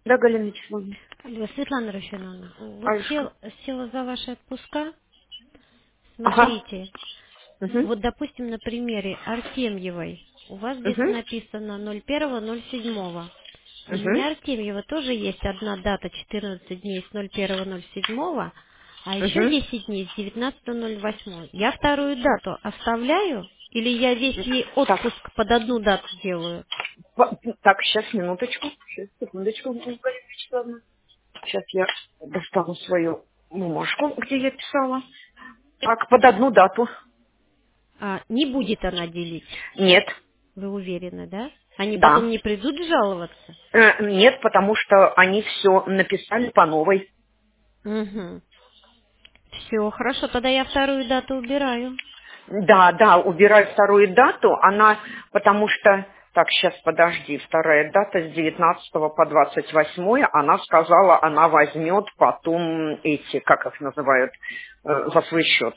Да, Галина Вячеславовна. Алло, Светлана Рафиновна, вот Алешка. села за ваши отпуска. Ага. Смотрите, Угу. вот, допустим, на примере Артемьевой, у вас здесь Угу. написано 01.07. У Угу. меня Артемьева тоже есть одна дата 14 дней с 01.07, а еще Угу. 10 дней с 19.08. Я вторую дату оставляю или я весь ей Так, отпуск под одну дату делаю? так, сейчас, минуточку. Сейчас, секундочку, Галина Вячеславовна. Сейчас я достану свою бумажку, где я писала. Так, под одну дату. Не будет она делить. Нет. Вы уверены, да? Они потом Да. не придут жаловаться? Нет, потому что они все написали по новой. Угу. Все, хорошо, тогда я вторую дату убираю. Да, да, убирай вторую дату, она, потому что, так, сейчас подожди, вторая дата с 19 по 28, она сказала, она возьмет потом эти, как их называют, за свой счет.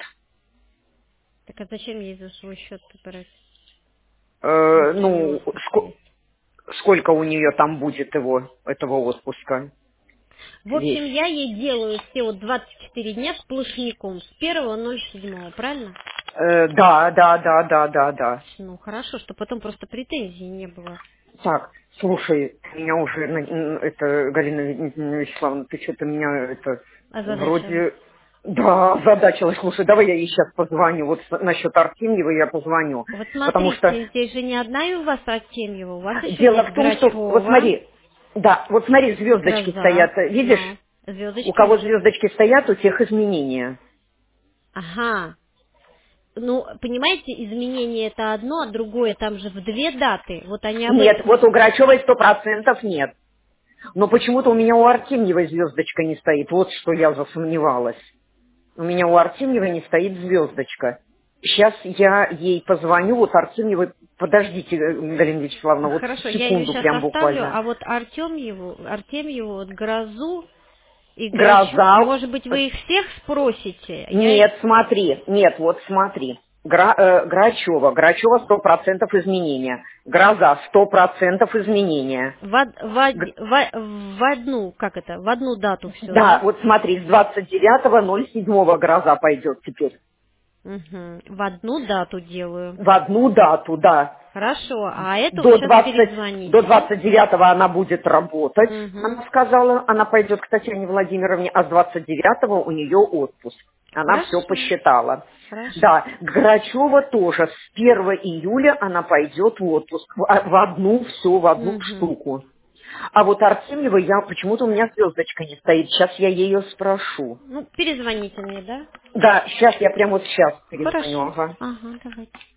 Так а зачем ей за свой счет брать, если у нее Ну, отпуск есть? сколько у нее там будет этого отпуска? В общем, Весь. я ей делаю все вот 24 дня сплошняком, с 1.07, правильно? Да, да, да, да, да, да. Ну, хорошо, что потом просто претензий не было. Так, слушай, меня уже, это, Галина Вячеславовна, ты что-то меня, это, Озадачилась. вроде, да, задачилась. Слушай, давай я ей сейчас позвоню, вот насчет Артемьева я позвоню, Вот потому что смотрите, здесь же не одна и у вас Артемьева, у вас еще дело есть в том, что, вот Грачева, смотри, да, вот смотри, звездочки Гроза, стоят, видишь, но у звездочки кого лежит. звездочки стоят, у тех изменения. Ага. Ну, понимаете, изменение это одно, а другое там же в две даты. Вот они об Нет, этом. вот у Грачевой 100% нет. Но почему-то у меня у Артемьевой звездочка не стоит, вот что я засомневалась. У меня у Артемьевой не стоит звездочка. Сейчас я ей позвоню, вот Артемьевой, подождите, Галина Вячеславовна, вот Хорошо, я ее секунду сейчас прям оставлю, буквально. а вот Артемьеву, вот Грозу и Грачу, Гроза, может быть, вы их всех спросите? нет, смотри, нет, вот смотри. Грачева 100% изменения. Гроза 100% изменения. в одну, как это, в одну дату все, Да, да? вот смотри, с 29.07 гроза пойдет теперь. Угу. В одну дату делаю. В одну дату, да. Хорошо, а эту вы До сейчас 20, до перезвоните, да? 29 она будет работать, Угу. она сказала, она пойдет к Татьяне Владимировне, а с 29 у нее отпуск. Она все Хорошо, посчитала. хорошо. Да, Грачева тоже с 1 июля она пойдет в отпуск. В одну, все, в одну Угу. штуку. А вот Артемьева, почему-то у меня звездочка не стоит. Сейчас я ее спрошу. Ну, перезвоните мне, да? Да, сейчас я прямо вот сейчас перезвоню. Хорошо. Ага. Ага, давайте.